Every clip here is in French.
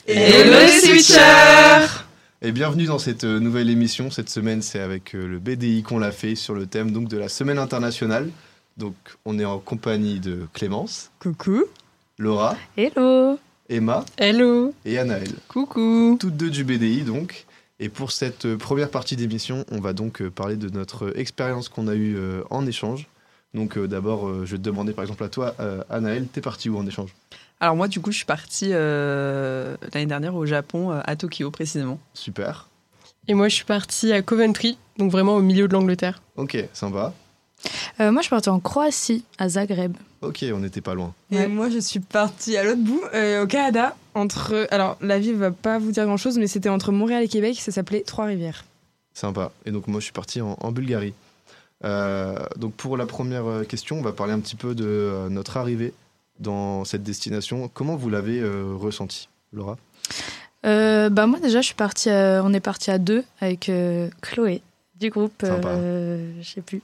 Hello les switchers! Et bienvenue dans cette nouvelle émission. Cette semaine, c'est avec le BDI qu'on l'a fait sur le thème donc, de la Semaine internationale. Donc, on est en compagnie de Clémence. Coucou. Laura. Hello. Emma. Hello. Et Anaëlle. Coucou. Toutes deux du BDI, donc. Et pour cette première partie d'émission, on va donc parler de notre expérience qu'on a eue en échange. Donc, d'abord, je vais te demander, par exemple, à toi, Anaëlle, t'es partie où en échange ? Alors moi, du coup, je suis partie l'année dernière au Japon, à Tokyo précisément. Super. Et moi, je suis partie à Coventry, donc vraiment au milieu de l'Angleterre. Ok, sympa. Moi, je suis partie en Croatie, à Zagreb. Ok, on n'était pas loin. Et moi, je suis partie à l'autre bout, au Canada, alors la ville va pas vous dire grand-chose, mais c'était entre Montréal et Québec, ça s'appelait Trois-Rivières. Sympa. Et donc moi, je suis parti en Bulgarie. Donc pour la première question, on va parler un petit peu de notre arrivée dans cette destination. Comment vous l'avez ressenti, Laura ? Moi déjà, on est parti à deux avec Chloé du groupe. Je sais plus.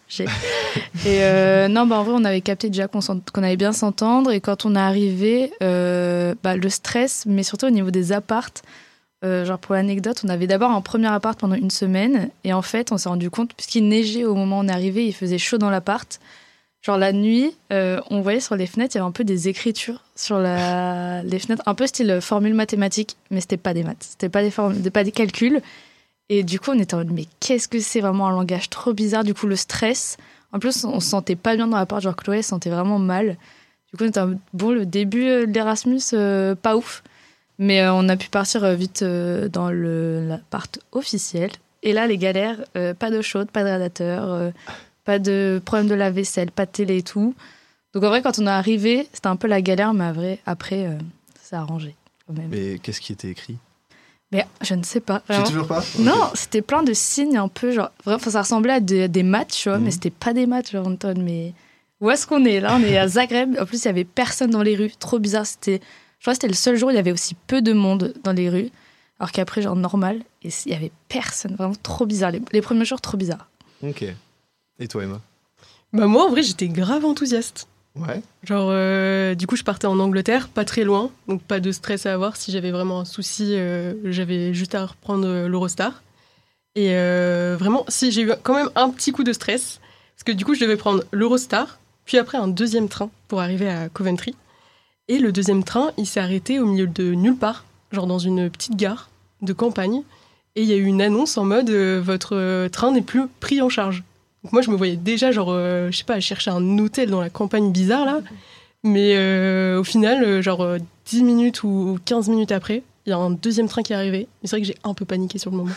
Et en vrai, on avait capté déjà qu'on allait bien s'entendre. Et quand on est arrivé, le stress, mais surtout au niveau des appartes. Pour l'anecdote, on avait d'abord un premier appart pendant une semaine. Et en fait, on s'est rendu compte, puisqu'il neigeait au moment où on est arrivé, il faisait chaud dans l'appart. La nuit, on voyait sur les fenêtres, il y avait un peu des écritures sur les fenêtres, un peu style formule mathématique, mais c'était pas des maths, c'était pas des calculs. Et du coup, on était en mode, mais qu'est-ce que c'est, vraiment un langage trop bizarre. Du coup, le stress. En plus, on se sentait pas bien dans l'appart, Chloé se sentait vraiment mal. Du coup, on était en mode, le début de l'Erasmus, pas ouf. Mais on a pu partir vite dans l'appart officiel. Et là, les galères, pas d'eau chaude, pas de radiateur, pas de problème de la vaisselle, pas de télé et tout. Donc en vrai, quand on est arrivé, c'était un peu la galère, mais après, ça s'est arrangé quand même. Mais qu'est-ce qui était écrit ? Mais je ne sais pas. Tu sais toujours pas ? Non, c'était plein de signes un peu, ça ressemblait à des maths, tu vois, mais c'était pas des maths, Anton, mais où est-ce qu'on est ? Là, on est à Zagreb. En plus, il y avait personne dans les rues, trop bizarre. Je crois que c'était le seul jour où il y avait aussi peu de monde dans les rues, alors qu'après, normal, et il y avait personne, vraiment trop bizarre. Les premiers jours, trop bizarre. Ok. Et toi, Emma ? Moi, en vrai, j'étais grave enthousiaste. Ouais. Du coup, je partais en Angleterre, pas très loin, donc pas de stress à avoir. Si j'avais vraiment un souci, j'avais juste à reprendre l'Eurostar. Et vraiment, si j'ai eu quand même un petit coup de stress, parce que du coup, je devais prendre l'Eurostar, puis après un deuxième train pour arriver à Coventry. Et le deuxième train, il s'est arrêté au milieu de nulle part, dans une petite gare de campagne. Et il y a eu une annonce en mode votre train n'est plus pris en charge. Donc moi, je me voyais déjà, à chercher un hôtel dans la campagne bizarre, là. Mais au final, 10 minutes ou 15 minutes après, il y a un deuxième train qui est arrivé. Mais c'est vrai que j'ai un peu paniqué sur le moment.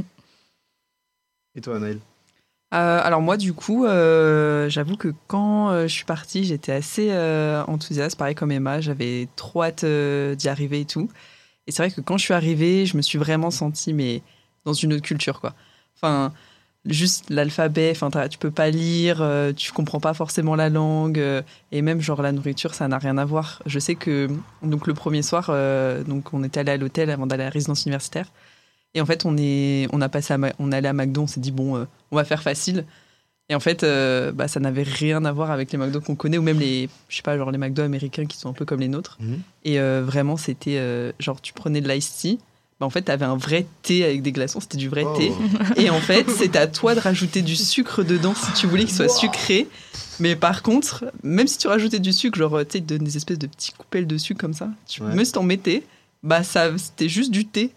Et toi, Anaëlle ? Alors moi, du coup, j'avoue que quand je suis partie, j'étais assez enthousiaste, pareil comme Emma. J'avais trop hâte d'y arriver et tout. Et c'est vrai que quand je suis arrivée, je me suis vraiment sentie dans une autre culture, quoi. Enfin, juste l'alphabet, tu peux pas lire, tu comprends pas forcément la langue, et même la nourriture, ça n'a rien à voir. Je sais que donc le premier soir, on était allé à l'hôtel avant d'aller à la résidence universitaire. Et en fait, on est allé à McDo, on s'est dit, on va faire facile. Et en fait, ça n'avait rien à voir avec les McDo qu'on connaît, ou même les McDo américains qui sont un peu comme les nôtres. Mmh. Et vraiment, c'était tu prenais de l'ice tea. En fait, t'avais un vrai thé avec des glaçons, c'était du vrai thé. Et en fait, c'était à toi de rajouter du sucre dedans si tu voulais qu'il soit sucré. Mais par contre, même si tu rajoutais du sucre, ils te donnent des espèces de petits coupelles de sucre comme ça. Même si t'en mettais, c'était juste du thé.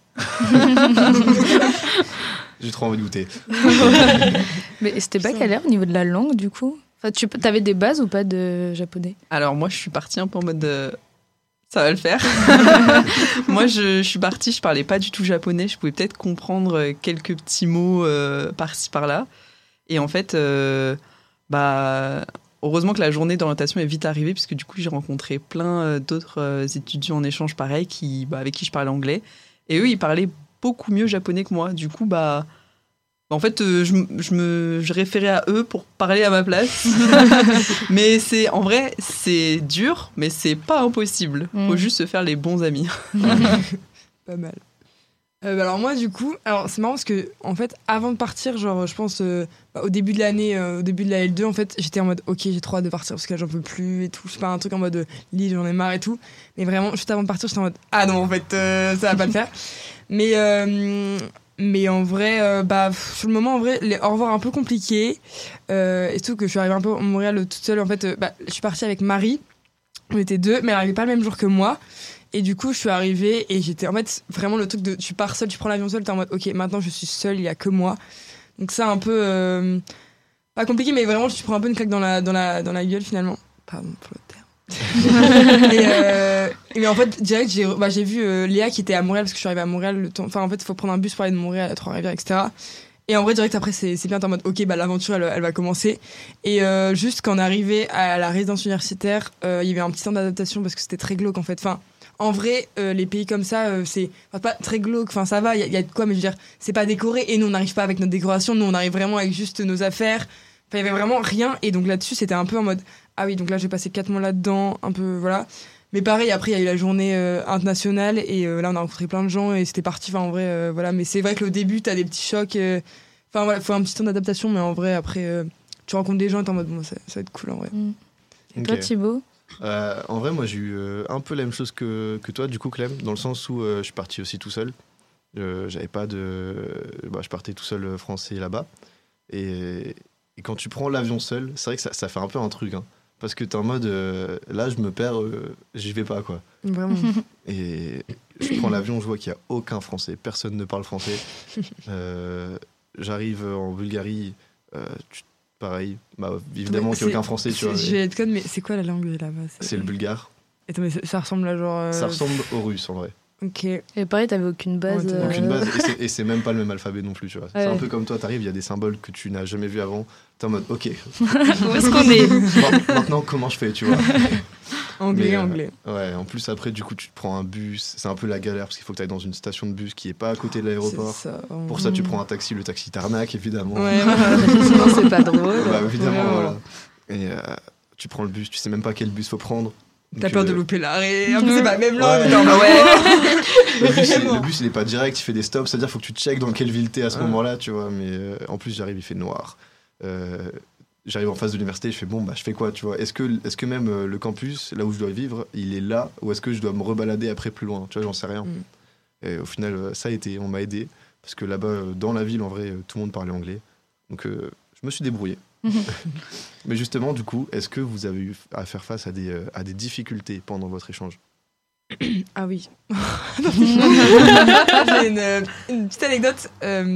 J'ai trop envie de goûter. Mais c'était pas galère au niveau de la langue, du coup ? T'avais des bases ou pas de japonais ? Alors moi, je suis partie un peu en mode... ça va le faire. Moi, je suis partie, je parlais pas du tout japonais. Je pouvais peut-être comprendre quelques petits mots par-ci, par-là. Et en fait, heureusement que la journée d'orientation est vite arrivée, puisque du coup, j'ai rencontré plein d'autres étudiants en échange pareil, avec qui je parlais anglais. Et eux, ils parlaient beaucoup mieux japonais que moi. Du coup, en fait, je référais à eux pour parler à ma place. Mais en vrai, c'est dur, mais c'est pas impossible. Faut juste se faire les bons amis. Pas mal. Alors moi du coup, c'est marrant parce que en fait avant de partir, genre je pense au début de l'année, au début de la L2 en fait, j'étais en mode ok j'ai trop hâte de partir parce que là j'en peux plus et tout, c'est pas un truc en mode Lille j'en ai marre et tout, mais vraiment juste avant de partir j'étais en mode ah non en fait ça va pas le faire, mais en vrai sur le moment en vrai les au revoir un peu compliqués et tout que je suis arrivée un peu à Montréal toute seule en fait, je suis partie avec Marie, on était deux mais elle arrivait pas le même jour que moi. Et du coup, je suis arrivée et j'étais en fait vraiment le truc de tu pars seule, tu prends l'avion seule, t'es en mode ok, maintenant je suis seule, il y a que moi. Donc c'est un peu pas compliqué, mais vraiment tu prends un peu une claque dans la gueule finalement. Pardon pour le terme. mais en fait direct j'ai vu Léa qui était à Montréal parce que je suis arrivée à Montréal le temps. Enfin en fait il faut prendre un bus pour aller de Montréal à Trois-Rivières etc. Et en vrai direct après c'est bien t'es en mode ok l'aventure elle va commencer. Et juste quand on est arrivé à la résidence universitaire, il y avait un petit temps d'adaptation parce que c'était très glauque en fait. Enfin en vrai, les pays comme ça, c'est pas très glauque. Enfin, ça va, il y a de quoi, mais je veux dire, c'est pas décoré. Et nous, on n'arrive pas avec notre décoration. Nous, on arrive vraiment avec juste nos affaires. Enfin, il y avait vraiment rien. Et donc là-dessus, c'était un peu en mode, ah oui, donc là, j'ai passé 4 mois là-dedans, un peu, voilà. Mais pareil, après, il y a eu la journée internationale. Et là, on a rencontré plein de gens et c'était parti. Enfin, en vrai, voilà. Mais c'est vrai que au début, t'as des petits chocs. Enfin, voilà, faut un petit temps d'adaptation. Mais en vrai, après, tu rencontres des gens et t'es en mode, bon, ça va être cool, en vrai. Et toi, Thibaut? En vrai, moi, j'ai eu un peu la même chose que toi, du coup, Clem, dans le sens où je suis parti aussi tout seul. J'avais pas de... je partais tout seul français là-bas. Et quand tu prends l'avion seul, c'est vrai que ça fait un peu un truc. Hein, parce que t'es en mode, là, je me perds, j'y vais pas, quoi. Vraiment. Et je prends l'avion, je vois qu'il y a aucun français. Personne ne parle français. J'arrive en Bulgarie, pareil, évidemment qu'il n'y a aucun français, tu vois. Je vais être conne, mais c'est quoi la langue là-bas? C'est le bulgare. Attends, mais ça ressemble à genre... Ça ressemble au russe, en vrai. Ok. Et pareil, t'avais aucune base. Aucune base, et c'est même pas le même alphabet non plus, tu vois. Ouais. C'est un peu comme toi, t'arrives, il y a des symboles que tu n'as jamais vus avant. T'es en mode, ok. Où est-ce qu'on est? Maintenant, comment je fais, tu vois? Anglais. Ouais, en plus, après, du coup, tu te prends un bus. C'est un peu la galère parce qu'il faut que tu ailles dans une station de bus qui est pas à côté de l'aéroport. Pour ça, tu prends un taxi. Le taxi t'arnaque, évidemment. Ouais, sinon, c'est pas drôle. Bah, évidemment, voilà. Et tu prends le bus, tu sais même pas quel bus faut prendre. T'as peur de louper l'arrêt. En plus, c'est pas la même langue. Le bus, il est pas direct, il fait des stops. C'est-à-dire, faut que tu checkes dans quelle ville t'es à ce moment-là, tu vois. Mais en plus, j'arrive, il fait noir. J'arrive en face de l'université, je fais bon, je fais quoi, tu vois. Est-ce que même le campus, là où je dois vivre, il est là, ou est-ce que je dois me rebalader après plus loin, tu vois, j'en sais rien. Et au final, ça a été, on m'a aidé, parce que là-bas, dans la ville, en vrai, tout le monde parlait anglais. Donc, je me suis débrouillé. Mais justement, du coup, est-ce que vous avez eu à faire face à des difficultés pendant votre échange? Ah oui. J'ai une petite anecdote.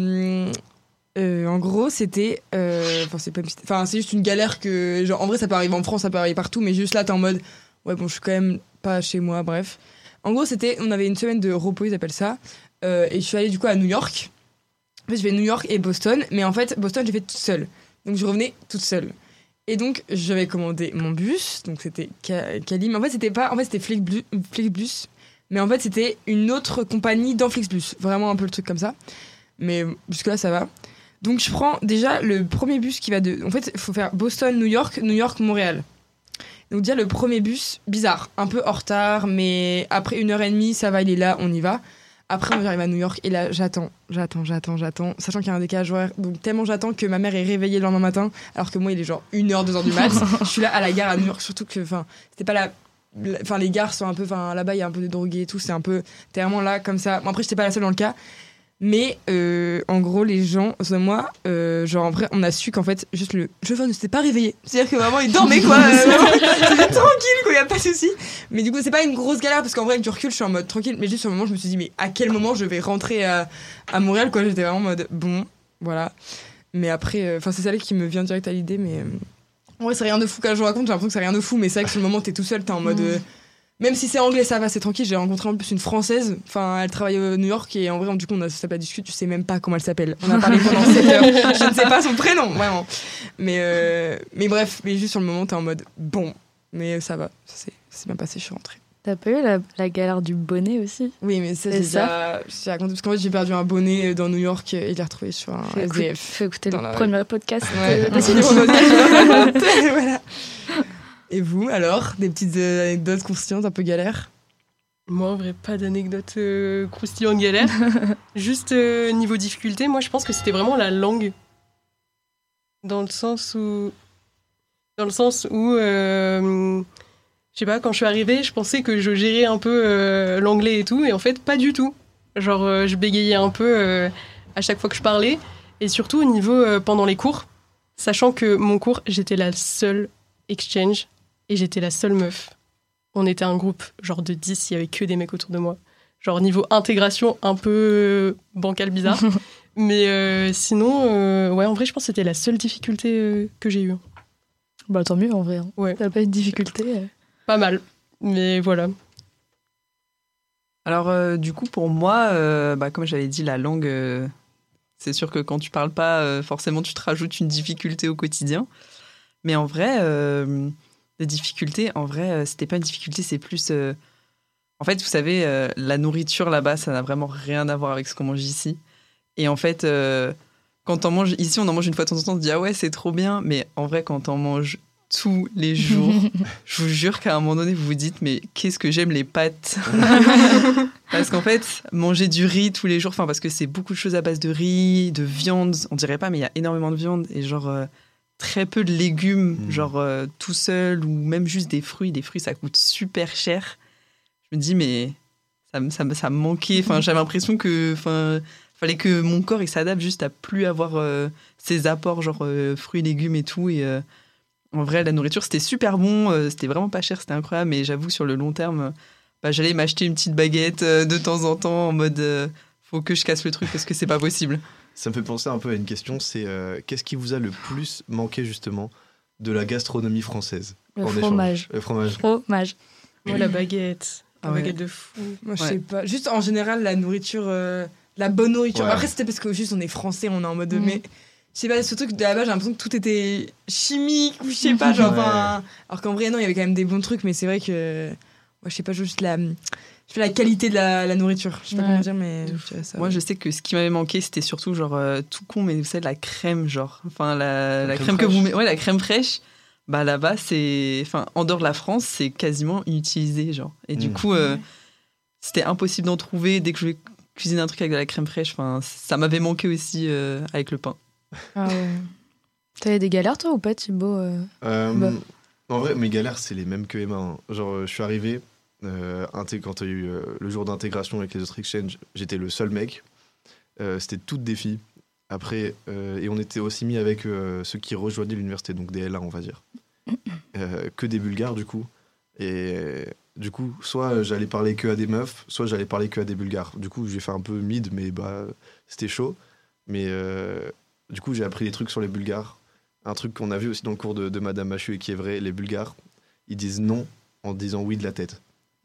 En gros, c'était. C'est juste une galère que. Genre, en vrai, ça peut arriver en France, ça peut arriver partout, mais juste là, t'es en mode. Ouais, bon, je suis quand même pas chez moi, bref. En gros, on avait une semaine de repos, ils appellent ça. Et je suis allée du coup à New York. En fait, je vais New York et Boston, mais en fait, Boston, j'ai fait toute seule. Donc, je revenais toute seule. Et donc, j'avais commandé mon bus, donc c'était Cali. Mais en fait, c'était Flixbus. Mais en fait, c'était une autre compagnie dans Flixbus. Vraiment un peu le truc comme ça. Mais jusque-là, ça va. Donc, je prends déjà le premier bus qui va de... En fait, il faut faire Boston, New York, Montréal. Donc, déjà, le premier bus, bizarre. Un peu en retard, mais après 1h30, ça va, il est là, on y va. Après, j'arrive à New York et là, j'attends. Sachant qu'il y a un décalage horaire. Donc, tellement j'attends que ma mère est réveillée le lendemain matin, alors que moi, il est genre 1h, 2h du mat. Je suis là à la gare à New York, surtout que, c'était pas les gares sont un peu... là-bas, il y a un peu de drogués et tout. C'est un peu... T'es vraiment là, comme ça. Bon, après, j'étais pas la seule dans le cas. Mais en gros, les gens, moi, genre en vrai, on a su qu'en fait, juste le chauffeur ne s'était pas réveillé. C'est-à-dire que vraiment, il dormait quoi. C'était tranquille quoi, y a pas de souci. Mais du coup, c'est pas une grosse galère parce qu'en vrai, avec du recul, je suis en mode tranquille. Mais juste sur le moment, je me suis dit, mais à quel moment je vais rentrer à Montréal quoi. J'étais vraiment en mode bon, voilà. Mais après, c'est ça qui me vient direct à l'idée. Mais en vrai, c'est rien de fou quand je raconte. J'ai l'impression que c'est rien de fou. Mais c'est vrai que sur le moment, t'es tout seul, t'es en mode. Même si c'est anglais, ça va, c'est tranquille. J'ai rencontré en plus une Française. Enfin, elle travaille à New York et en vrai, du coup, on a ça pas discuté. Tu sais même pas comment elle s'appelle. On a parlé pendant 7 heures. Je ne sais pas son prénom, vraiment. Mais bref, mais juste sur le moment, t'es en mode bon. Mais ça va, c'est bien passé, je suis rentrée. T'as pas eu la galère du bonnet aussi? Oui, mais ça, j'ai raconté. Parce qu'en fait, j'ai perdu un bonnet dans New York et je l'ai retrouvé sur un SDF. Faut écouter le premier podcast. Ouais, voilà. Et vous, alors, des petites anecdotes conscientes un peu galères? Moi, en vrai, pas d'anecdote croustillante galère. Juste niveau difficulté, moi, je pense que c'était vraiment la langue. Dans le sens où, je sais pas, quand je suis arrivée, je pensais que je gérais un peu l'anglais et tout, et en fait, pas du tout. Genre, je bégayais un peu à chaque fois que je parlais, et surtout au niveau pendant les cours, sachant que mon cours, j'étais la seule exchange, et j'étais la seule meuf. On était un groupe, genre de 10, il y avait que des mecs autour de moi. Genre, niveau intégration, un peu bancal, bizarre. Mais sinon, ouais, en vrai, je pense que c'était la seule difficulté que j'ai eue. Bah, tant mieux, en vrai. Hein. Ouais. T'as pas eu de difficulté Pas mal, mais voilà. Alors, du coup, pour moi, comme j'avais dit, la langue, c'est sûr que quand tu parles pas, forcément, tu te rajoutes une difficulté au quotidien. Mais en vrai, les difficultés, en vrai, c'était pas une difficulté, c'est plus... En fait, vous savez, la nourriture là-bas, ça n'a vraiment rien à voir avec ce qu'on mange ici. Et en fait, quand on mange ici, on en mange une fois de temps en temps, on se dit ah ouais, c'est trop bien. Mais en vrai, quand on mange tous les jours, je vous jure qu'à un moment donné, vous vous dites mais qu'est-ce que j'aime les pâtes. Parce qu'en fait, manger du riz tous les jours, enfin parce que c'est beaucoup de choses à base de riz, de viande, on dirait pas, mais il y a énormément de viande et genre très peu de légumes, genre tout seul ou même juste des fruits. Des fruits, ça coûte super cher. Je me dis mais ça me manquait. Enfin, j'avais l'impression que fallait que mon corps il s'adapte juste à plus avoir ces apports genre fruits, légumes et tout. Et en vrai, la nourriture c'était super bon, c'était vraiment pas cher, c'était incroyable. Mais j'avoue sur le long terme, j'allais m'acheter une petite baguette de temps en temps en mode faut que je casse le truc parce que c'est pas possible. Ça me fait penser un peu à une question, c'est qu'est-ce qui vous a le plus manqué justement de la gastronomie française? Le fromage. Le fromage. Fromage. Moi, la baguette. La baguette de fou. Moi, je sais pas. Juste en général, la nourriture, la bonne nourriture. Ouais. Après, c'était parce que juste on est français, on est en mode. Mais je sais pas, ce truc de là-bas, j'ai l'impression que tout était chimique ou je sais pas. Genre, alors qu'en vrai, non, il y avait quand même des bons trucs, mais c'est vrai que. Moi, je sais pas, juste je fais la qualité de la nourriture. Je sais pas comment dire, mais ça. Moi, je sais que ce qui m'avait manqué, c'était surtout genre tout con, mais vous savez, la crème, genre. Enfin, la crème que vous mettez. Ouais, la crème fraîche. Bah là-bas, en dehors de la France, c'est quasiment inutilisé, genre. Et du coup, c'était impossible d'en trouver. Dès que je voulais cuisiner un truc avec de la crème fraîche, ça m'avait manqué aussi avec le pain. Ah ouais. T'avais des galères, toi, ou pas, Thibaut En vrai, mes galères, c'est les mêmes que Emma. Hein. Genre, je suis arrivé, quand il y a eu le jour d'intégration avec les autres exchanges, j'étais le seul mec. C'était toutes des filles. Après, et on était aussi mis avec ceux qui rejoignaient l'université, donc des L1, on va dire. Que des Bulgares, du coup. Et du coup, soit j'allais parler que à des meufs, soit j'allais parler que à des Bulgares. Du coup, j'ai fait un peu mid, mais c'était chaud. Mais du coup, j'ai appris des trucs sur les Bulgares. Un truc qu'on a vu aussi dans le cours de Madame Machu et qui est vrai, les Bulgares, ils disent non en disant oui de la tête.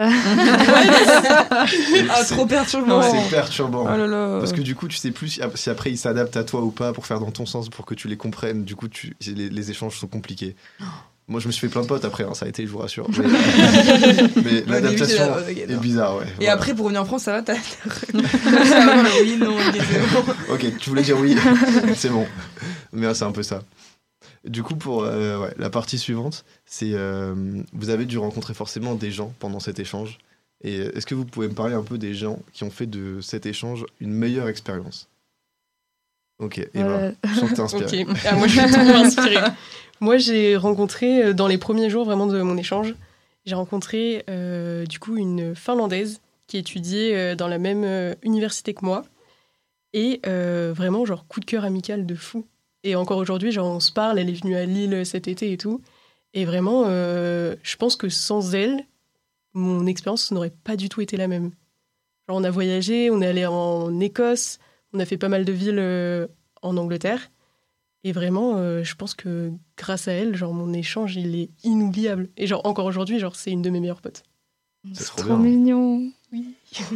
Trop perturbant. C'est perturbant. Oh là là. Parce que du coup, tu sais plus si après ils s'adaptent à toi ou pas pour faire dans ton sens, pour que tu les comprennes. Du coup, les échanges sont compliqués. Moi, je me suis fait plein de potes après, ça a été, je vous rassure. Mais l'adaptation est bizarre, ouais. Et après, pour revenir en France, ça va, oui, non, ok, tu voulais dire oui, c'est bon. Mais c'est un peu ça. Du coup, pour la partie suivante, c'est vous avez dû rencontrer forcément des gens pendant cet échange. Et est-ce que vous pouvez me parler un peu des gens qui ont fait de cet échange une meilleure expérience? Ok, Eva, je sens que t'es inspirée. Okay. Moi, je suis trop inspirée. Moi, j'ai rencontré, dans les premiers jours vraiment de mon échange, j'ai rencontré du coup une Finlandaise qui étudiait dans la même université que moi. Et vraiment, genre, coup de cœur amical de fou. Et encore aujourd'hui, genre, on se parle, elle est venue à Lille cet été et tout. Et vraiment, je pense que sans elle, mon expérience n'aurait pas du tout été la même. Genre, on a voyagé, on est allé en Écosse, on a fait pas mal de villes en Angleterre. Et vraiment, je pense que grâce à elle, genre, mon échange, il est inoubliable. Et genre, encore aujourd'hui, genre, c'est une de mes meilleures potes. C'est trop mignon. Oui.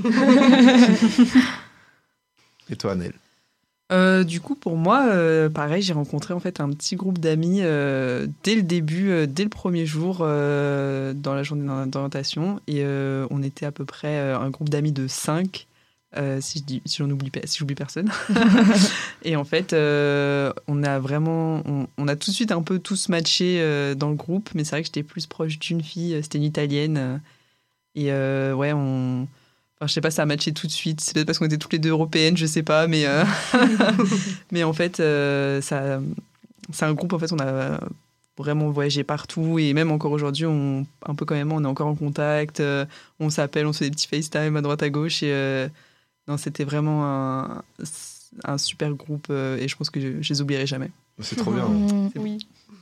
Et toi, Annelle? Du coup, pour moi, pareil, j'ai rencontré en fait un petit groupe d'amis dès le début, dès le premier jour dans la journée d'orientation. Et on était à peu près un groupe d'amis de 5, si j'oublie personne. Et en fait, on a tout de suite un peu tous matché dans le groupe. Mais c'est vrai que j'étais plus proche d'une fille, c'était une Italienne. Et ouais, Enfin, je sais pas, ça a matché tout de suite. C'est peut-être parce qu'on était toutes les deux européennes, je sais pas, mais mais en fait, c'est un groupe. En fait, on a vraiment voyagé partout et même encore aujourd'hui, un peu quand même, on est encore en contact. On s'appelle, on se fait des petits FaceTime à droite à gauche et non, c'était vraiment un super groupe et je pense que je les oublierai jamais. C'est trop bien. Oui.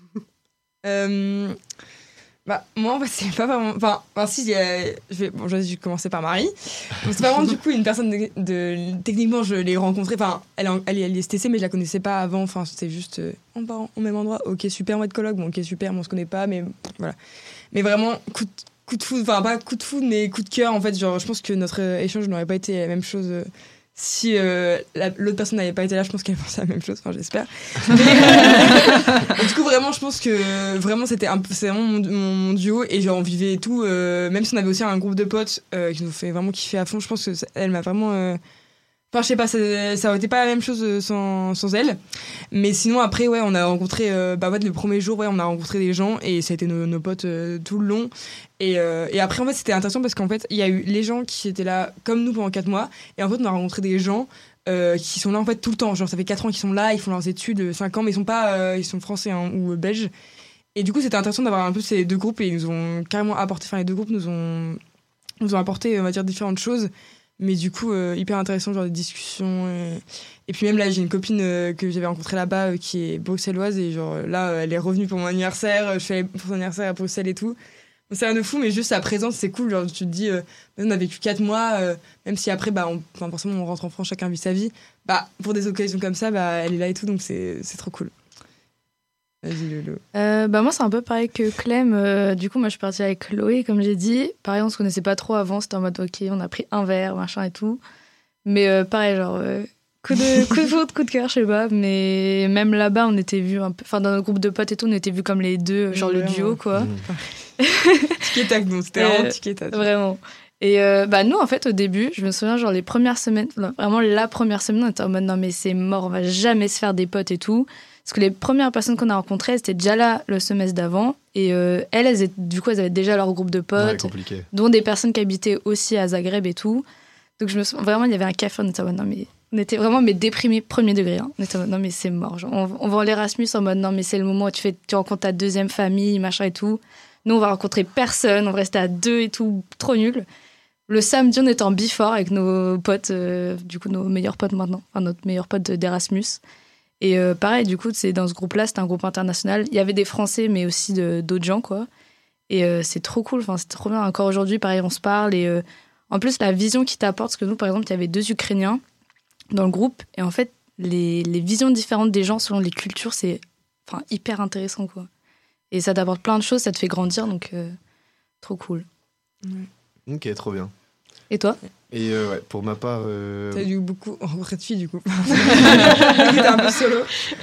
Bah, moi, en fait, c'est pas vraiment. Enfin si, je vais commencer par Marie. Donc, c'est vraiment, du coup, une personne techniquement, je l'ai rencontrée. Enfin, elle est STC, mais je la connaissais pas avant. Enfin, c'était juste. On part au même endroit. Ok, super, on va être coloc. Bon, ok, super, mais on se connaît pas. Mais voilà. Mais vraiment, coup de foudre. Enfin, pas coup de foudre, mais coup de cœur. En fait, genre, je pense que notre échange n'aurait pas été la même chose. Si l'autre personne n'avait pas été là, je pense qu'elle pensait la même chose, enfin j'espère. Du coup vraiment je pense que vraiment c'est vraiment mon duo et genre on vivait tout, même si on avait aussi un groupe de potes qui nous fait vraiment kiffer à fond. Je pense que elle m'a vraiment enfin je sais pas, ça aurait été pas la même chose sans elle. Mais sinon après ouais on a rencontré le premier jour ouais on a rencontré des gens et ça a été nos potes tout le long. Et après en fait c'était intéressant parce qu'en fait il y a eu les gens qui étaient là comme nous pendant 4 mois et en fait on a rencontré des gens qui sont là en fait tout le temps, genre ça fait 4 ans qu'ils sont là, ils font leurs études 5 ans mais ils sont pas ils sont français hein, ou belges. Et du coup c'était intéressant d'avoir un peu ces deux groupes et ils nous ont carrément apporté, enfin les deux groupes nous ont apporté on va dire différentes choses. Mais du coup, hyper intéressant, genre des discussions. Et puis même là, j'ai une copine que j'avais rencontrée là-bas qui est bruxelloise. Et genre là, elle est revenue pour mon anniversaire. Je suis allée pour son anniversaire à Bruxelles et tout. Donc, c'est rien de fou, mais juste sa présence, c'est cool. Genre, tu te dis, on a vécu 4 mois, même si après, forcément, on rentre en France, chacun vit sa vie. Pour des occasions comme ça, elle est là et tout. Donc c'est trop cool. Vas-y, Lolo. Moi, c'est un peu pareil que Clem. Du coup, moi, je suis partie avec Chloé, comme j'ai dit. Pareil, on se connaissait pas trop avant. C'était en mode, ok, on a pris un verre, machin et tout. Mais pareil, genre, coup de foudre, coup de cœur, je sais pas. Mais même là-bas, on était vus un peu. Enfin, dans notre groupe de potes et tout, on était vus comme les deux, genre le duo, quoi. Tic et tac, donc c'était vraiment tic et tac. Vraiment. Et nous, en fait, au début, je me souviens, genre, les premières semaines, vraiment la première semaine, on était en mode, non, mais c'est mort, on va jamais se faire des potes et tout. Parce que les premières personnes qu'on a rencontrées, elles étaient déjà là le semestre d'avant. Et elles avaient déjà leur groupe de potes, dont des personnes qui habitaient aussi à Zagreb et tout. Donc vraiment, il y avait un café, on était vraiment déprimés premier degré. Hein. On était en mode, non mais c'est mort. Genre, on va en l'Erasmus en mode, non mais c'est le moment où tu rencontres ta deuxième famille, machin et tout. Nous, on va rencontrer personne, on va rester à 2 et tout, trop nul. Le samedi, on était en before avec nos potes, du coup nos meilleurs potes maintenant, enfin notre meilleur pote d'Erasmus. Et pareil, du coup, c'est dans ce groupe-là, c'était un groupe international. Il y avait des Français, mais aussi d'autres gens, quoi. Et c'est trop cool, enfin, c'est trop bien. Encore aujourd'hui, pareil, on se parle. Et en plus, la vision qu'ils t'apportent, parce que nous, par exemple, il y avait 2 Ukrainiens dans le groupe. Et en fait, les visions différentes des gens selon les cultures, c'est hyper intéressant, quoi. Et ça t'apporte plein de choses, ça te fait grandir, donc trop cool. Ok, trop bien. Et toi ? Et pour ma part... T'as dû beaucoup rencontrer de filles, du coup. T'es un peu solo.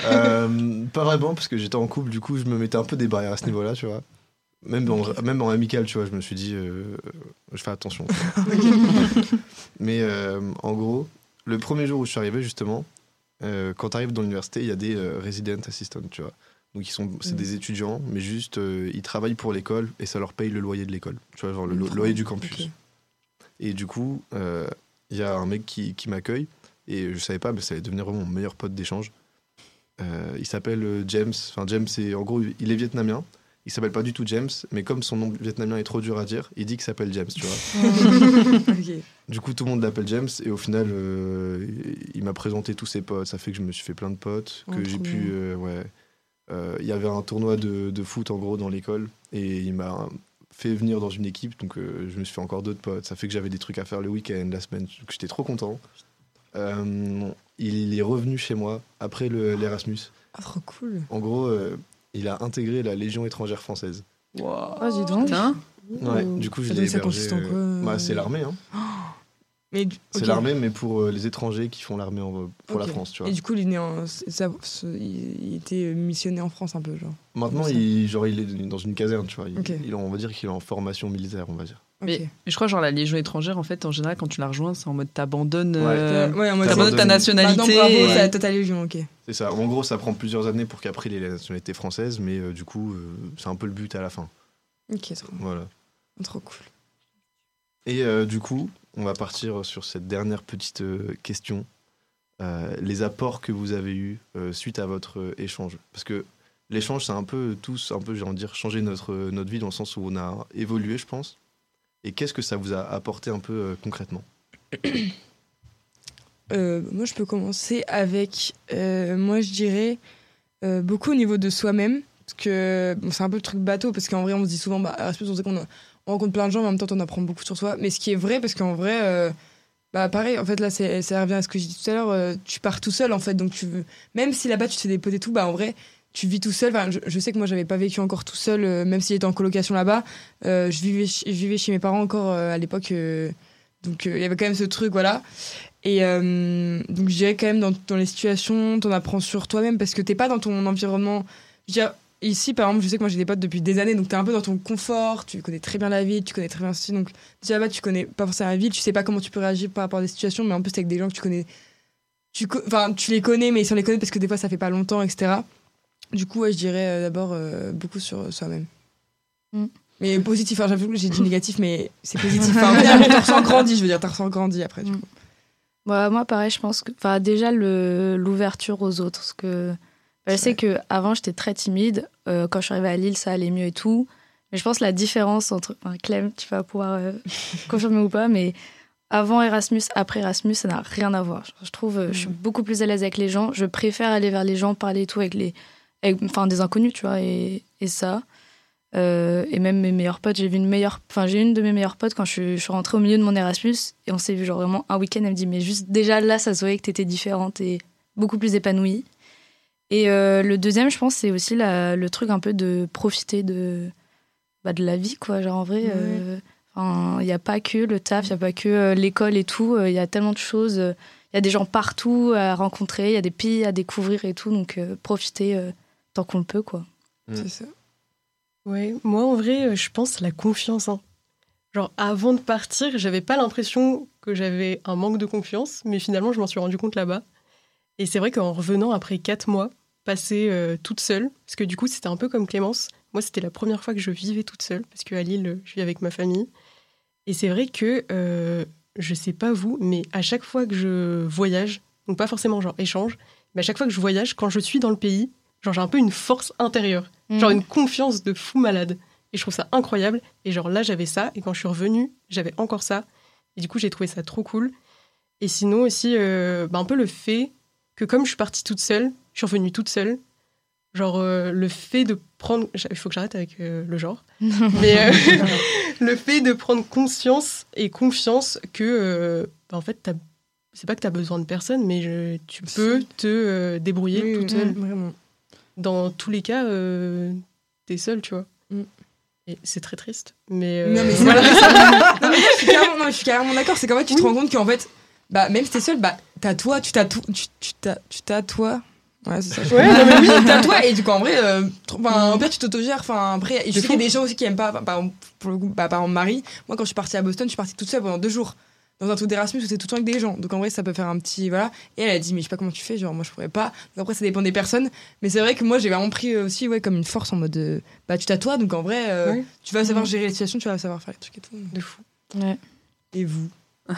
Pas vraiment, parce que j'étais en couple, du coup, je me mettais un peu des barrières à ce niveau-là, tu vois. Même en amical, tu vois, je me suis dit, je fais attention. Mais en gros, le premier jour où je suis arrivé, justement, quand t'arrives dans l'université, il y a des resident assistants, tu vois. Donc c'est des étudiants, mais juste, ils travaillent pour l'école et ça leur paye le loyer de l'école. Tu vois, genre le loyer du campus. Okay. Et du coup, il y a un mec qui m'accueille, et je savais pas, mais ça allait devenir vraiment mon meilleur pote d'échange. Il s'appelle James. Enfin, James, en gros, il est vietnamien. Il s'appelle pas du tout James, mais comme son nom vietnamien est trop dur à dire, il dit qu'il s'appelle James, tu vois. Okay. Du coup, tout le monde l'appelle James, et au final, il m'a présenté tous ses potes. Ça fait que je me suis fait plein de potes, que j'ai pu... il y avait un tournoi de foot, en gros, dans l'école, et il m'a fait venir dans une équipe, donc je me suis fait encore d'autres potes. Ça fait que j'avais des trucs à faire le week-end, la semaine, donc j'étais trop content. Il est revenu chez moi après l'Erasmus. Ah, trop cool. En gros, il a intégré la Légion étrangère française. Wow. Oh, dis donc. Ouais, du coup, je l'ai hébergé. Ça consiste en quoi c'est l'armée, hein. C'est l'armée, mais pour les étrangers qui font l'armée pour la France, tu vois. Et du coup, il était missionné en France un peu, genre. Maintenant, il est dans une caserne, tu vois. On va dire qu'il est en formation militaire, on va dire. Mais je crois, genre, la Légion étrangère, en fait, en général, quand tu la rejoins, c'est en mode t'abandonnes ta nationalité. Bravo, c'est ta Légion, ok. C'est ça. En gros, ça prend plusieurs années pour qu'après il ait la nationalité française, mais du coup, c'est un peu le but à la fin. Ok, voilà. Trop cool. Et du coup, on va partir sur cette dernière petite question. Les apports que vous avez eus suite à votre échange. Parce que l'échange, c'est un peu, j'ai envie de dire, changé notre vie dans le sens où on a évolué, je pense. Et qu'est-ce que ça vous a apporté un peu concrètement ? Moi, je peux commencer avec, moi, je dirais, beaucoup au niveau de soi-même. Parce que bon, c'est un peu le truc bateau, parce qu'en vrai, on se dit souvent, Erasmus, on sait qu'on on rencontre plein de gens, mais en même temps, on apprend beaucoup sur soi. Mais ce qui est vrai, parce qu'en vrai, pareil, en fait, là, ça revient à ce que j'ai dit tout à l'heure, tu pars tout seul, en fait. Donc, même si là-bas, tu te fais des potes et tout, en vrai, tu vis tout seul. Enfin, je sais que moi, j'avais pas vécu encore tout seul, même si j'étais en colocation là-bas. Je vivais chez mes parents encore à l'époque. Donc, il y avait quand même ce truc, voilà. Et donc, je dirais quand même, dans les situations, t'en apprends sur toi-même, parce que t'es pas dans ton environnement. Je veux dire, ici, par exemple, je sais que moi, j'ai des potes depuis des années, donc t'es un peu dans ton confort, tu connais très bien la ville, tu connais très bien ceci. Donc, déjà là-bas, tu connais pas forcément la ville, tu sais pas comment tu peux réagir par rapport à des situations, mais en plus, t'es avec des gens que tu connais. Enfin, tu les connais, mais sans les connaître, parce que des fois, ça fait pas longtemps, etc. Du coup, ouais, je dirais d'abord beaucoup sur soi-même. Mais positif, hein, j'avoue que j'ai dit négatif, mais c'est positif. Enfin, t'as ressens grandi, je veux dire, t'as ressens grandi après, du coup. Moi, pareil, je pense que. Enfin, déjà, l'ouverture aux autres. Parce que. Je sais qu'avant, j'étais très timide. Quand je suis arrivée à Lille, ça allait mieux et tout. Mais je pense que la différence entre. Enfin, Clem, tu vas pouvoir confirmer ou pas, mais avant Erasmus, après Erasmus, ça n'a rien à voir. Je trouve, je suis beaucoup plus à l'aise avec les gens. Je préfère aller vers les gens, parler et tout avec des inconnus, tu vois, et ça. Et même mes meilleurs potes, j'ai une de mes meilleures potes quand je suis rentrée au milieu de mon Erasmus, et on s'est vu genre vraiment un week-end. Elle me dit, mais juste déjà là, ça se voyait que t'étais différente et beaucoup plus épanouie. Et le deuxième, je pense, c'est aussi le truc un peu de profiter de la vie, quoi. Genre en vrai, il n'y a pas que le taf, il n'y a pas que l'école et tout. Il y a tellement de choses. Il y a des gens partout à rencontrer, il y a des pays à découvrir et tout. Donc profiter tant qu'on le peut, quoi. C'est ça. Ouais, moi en vrai, je pense la confiance. Hein. Genre avant de partir, j'avais pas l'impression que j'avais un manque de confiance, mais finalement je m'en suis rendu compte là-bas. Et c'est vrai qu'en revenant après 4 mois, passée toute seule, parce que du coup c'était un peu comme Clémence, moi c'était la première fois que je vivais toute seule, parce qu'à Lille je vis avec ma famille. Et c'est vrai que, je sais pas vous, mais à chaque fois que je voyage, donc pas forcément genre échange, mais à chaque fois que je voyage, quand je suis dans le pays, genre j'ai un peu une force intérieure. Genre une confiance de fou malade. Et je trouve ça incroyable. Et genre là, j'avais ça. Et quand je suis revenue, j'avais encore ça. Et du coup, j'ai trouvé ça trop cool. Et sinon aussi, un peu le fait que comme je suis partie toute seule, je suis revenue toute seule. Genre le fait de prendre... Il faut que j'arrête avec le genre. Mais le fait de prendre conscience et confiance que, en fait, c'est pas que t'as besoin de personne, mais tu peux te débrouiller toute seule. Vraiment. Dans tous les cas, t'es seule, tu vois. Et c'est très triste. Mais, Non, mais voilà. Non, mais je suis carrément d'accord. C'est qu'en fait, tu te rends compte qu'en fait, même si t'es seule, t'as toi, tu t'as toi. Ouais, c'est ça. Ouais, non, mais oui, t'as toi. Et du coup, en vrai, au pire, tu t'autogères. Enfin, après, je sais qu'il y a des gens aussi qui aiment pas. Pour le coup, par exemple, Marie, moi, quand je suis partie à Boston, je suis partie toute seule pendant 2 jours. Dans un truc d'Erasmus où c'est tout le temps avec des gens. Donc en vrai, ça peut faire un petit. Voilà. Et elle a dit, mais je sais pas comment tu fais, genre moi je pourrais pas. Donc après, ça dépend des personnes. Mais c'est vrai que moi, j'ai vraiment pris aussi comme une force en mode. Tu t'assois, donc en vrai, tu vas savoir gérer les situations, tu vas savoir faire les trucs et tout. De fou. Ouais. Et vous?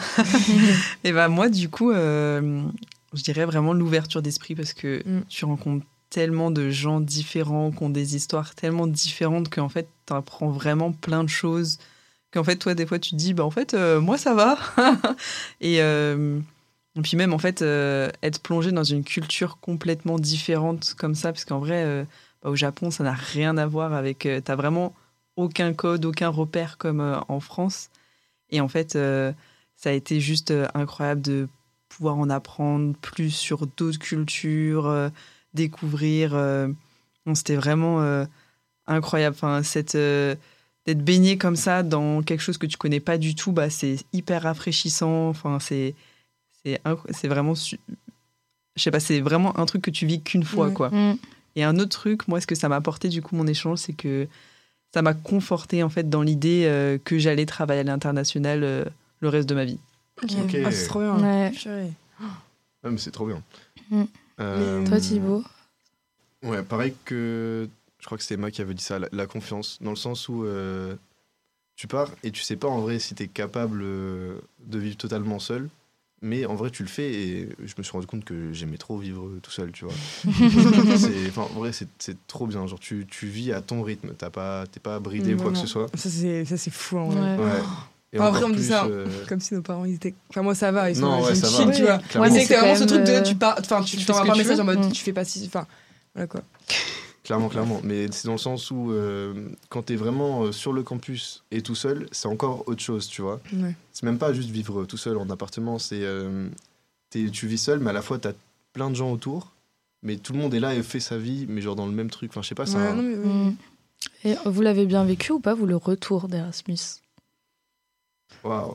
Et moi, du coup, je dirais vraiment l'ouverture d'esprit parce que tu rencontres tellement de gens différents qui ont des histoires tellement différentes qu'en fait, tu apprends vraiment plein de choses. Qu'en fait, toi, des fois, tu te dis, en fait, moi, ça va. Et puis même, en fait, être plongé dans une culture complètement différente comme ça, parce qu'en vrai, au Japon, ça n'a rien à voir avec... t'as vraiment aucun code, aucun repère comme en France. Et en fait, ça a été juste incroyable de pouvoir en apprendre plus sur d'autres cultures, découvrir. C'était vraiment incroyable. Enfin, d'être baigné comme ça dans quelque chose que tu connais pas du tout, c'est hyper rafraîchissant. Enfin, c'est vraiment, je sais pas, c'est vraiment un truc que tu vis qu'une fois, quoi. Et un autre truc, moi, ce que ça m'a apporté du coup mon échange, c'est que ça m'a conforté en fait dans l'idée que j'allais travailler à l'international le reste de ma vie. Okay. Ah, c'est trop bien. Ouais. Mais c'est trop bien. Toi, Thibaut? Ouais, pareil que... Je crois que c'est Emma qui avait dit ça, la confiance, dans le sens où tu pars et tu sais pas en vrai si t'es capable de vivre totalement seul. Mais en vrai, tu le fais et je me suis rendu compte que j'aimais trop vivre tout seul, tu vois. En vrai, c'est trop bien. Genre, tu vis à ton rythme. T'es pas bridé ou quoi que ce soit. Ça, c'est fou, en vrai. Ouais. Et après, on me dit ça comme si nos parents, ils étaient... Enfin, moi, ça va. Ils sont chill, tu vois. Ouais, mais c'est vraiment ce truc de... Tu t'envoies un message en mode, tu fais pas si... Enfin, voilà, quoi. Clairement. Mais c'est dans le sens où quand t'es vraiment sur le campus et tout seul, c'est encore autre chose, tu vois. Ouais. C'est même pas juste vivre tout seul en appartement, c'est tu vis seul, mais à la fois t'as plein de gens autour, mais tout le monde est là et fait sa vie, mais genre dans le même truc. Enfin, je sais pas, ça. Et vous l'avez bien vécu ou pas, vous, le retour d'Erasmus? Waouh.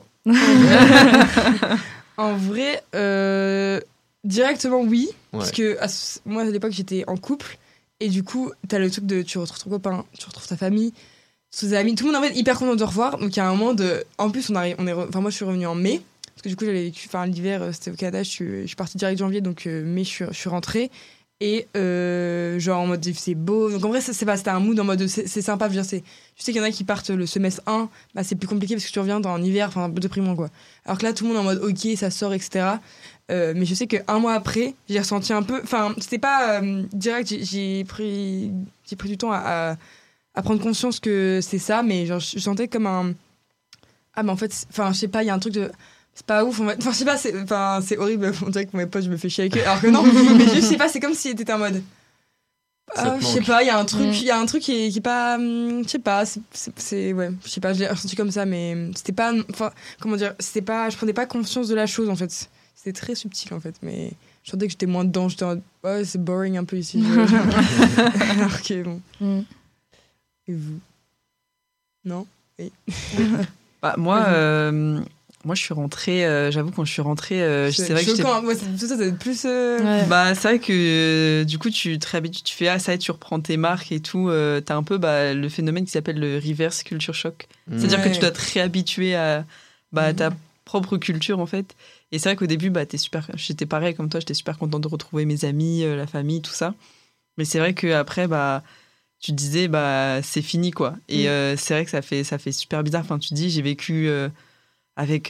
En vrai, directement oui, Ouais. parce que moi à l'époque j'étais en couple. Et du coup, t'as le truc de tu retrouves ton copain, tu retrouves ta famille, tes amis, tout le monde en fait hyper content de te revoir. Donc il y a un moment de. En plus, moi je suis revenue en mai, parce que du coup j'avais vécu. Enfin, l'hiver c'était au Canada, je suis partie direct janvier, donc mai je suis rentrée. Et genre en mode c'est beau. Donc en vrai, c'était un mood en mode c'est sympa. Je veux dire, tu sais qu'il y en a qui partent le semestre 1, bah c'est plus compliqué parce que tu reviens dans un hiver, enfin un peu déprimant quoi. Alors que là, tout le monde est en mode ok, ça sort, etc. Mais je sais qu'un mois après, j'ai ressenti un peu. Enfin, c'était pas direct, j'ai pris du temps à prendre conscience que c'est ça, mais genre, je sentais comme un. Ah, mais en fait, enfin, je sais pas, il y a un truc de. C'est pas ouf, en fait. Enfin, je sais pas, c'est horrible. On dirait que pour mes potes, je me fais chier avec eux. Alors que non, mais juste, je sais pas, c'est comme si t'étais en mode. Ah, je sais pas, il y a un truc qui est pas. Je sais pas, ouais, je sais pas, je l'ai ressenti comme ça, mais c'était pas. Enfin, comment dire, je prenais pas conscience de la chose, en fait. C'était très subtil en fait, mais je sentais que j'étais moins dedans. J'étais en mode, ouais, c'est boring un peu ici. Alors que bon. Et vous? Non? Oui. Bah, moi, je suis rentrée, j'avoue, quand je suis rentrée, c'est vrai choquant, que ça doit être plus. Bah, c'est vrai que du coup, tu te réhabitues, tu fais ça et tu reprends tes marques et tout. T'as un peu le phénomène qui s'appelle le reverse culture shock. C'est-à-dire que tu dois te réhabituer à ta propre culture en fait. Et c'est vrai qu'au début, j'étais pareil comme toi, j'étais super contente de retrouver mes amis, la famille, tout ça. Mais c'est vrai qu'après, tu te disais, c'est fini, quoi. Et c'est vrai que ça fait super bizarre. Enfin, tu te dis, j'ai vécu avec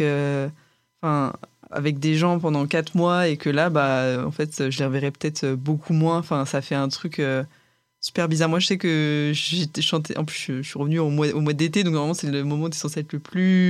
des gens pendant 4 mois et que là, en fait, je les reverrai peut-être beaucoup moins. Enfin, ça fait un truc super bizarre. Moi, je sais que j'étais chantée. En plus, je suis revenue au mois d'été, donc normalement, c'est le moment où tu es censé être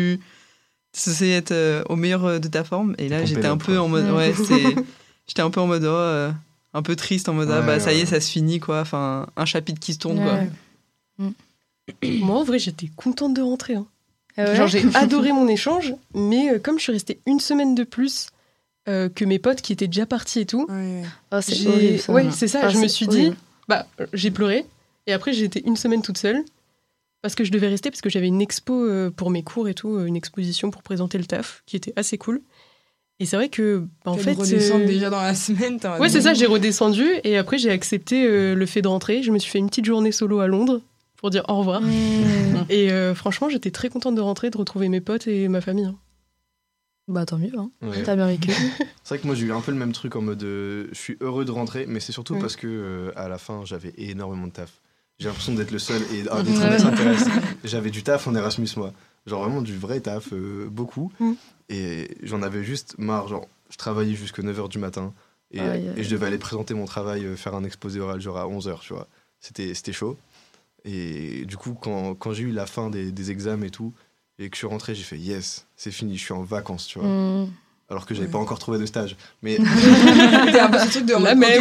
censé être au meilleur de ta forme. Et là, j'étais un peu en mode. Ouais, j'étais un peu en mode. Un peu triste, en mode. Ça y est, ça se finit, quoi. Enfin, un chapitre qui se tourne, quoi. Moi, en vrai, j'étais contente de rentrer. Hein. Ouais. Genre, j'ai adoré mon échange, mais comme je suis restée une semaine de plus que mes potes qui étaient déjà partis et tout. Oh, c'est horrible, ça. Ouais, c'est ça. Je me suis horrible. dit. J'ai pleuré. Et après, j'ai été une semaine toute seule. Parce que je devais rester, parce que j'avais une expo pour mes cours et tout, une exposition pour présenter le taf, qui était assez cool. Et c'est vrai que, en fait... redescendre déjà dans la semaine. Ouais, c'est ça, j'ai redescendu. Et après, j'ai accepté le fait de rentrer. Je me suis fait une petite journée solo à Londres pour dire au revoir. Et franchement, j'étais très contente de rentrer, de retrouver mes potes et ma famille. Bah, tant mieux, hein. Ouais. T'as bien vécu. C'est vrai que moi, j'ai eu un peu le même truc en mode... je suis heureux de rentrer, mais c'est surtout parce que à la fin, j'avais énormément de taf. J'ai l'impression d'être le seul et d'être intéressé. J'avais du taf en Erasmus, moi. Genre vraiment du vrai taf, beaucoup. Et j'en avais juste marre. Genre, je travaillais jusqu'à 9h du matin et je devais aller présenter mon travail, faire un exposé oral genre à 11h, tu vois. C'était chaud. Et du coup, quand j'ai eu la fin des examens et tout, et que je suis rentré, j'ai fait yes, c'est fini, je suis en vacances, tu vois. Alors que j'avais pas encore trouvé de stage. Mais c'était un peu ce truc de la même.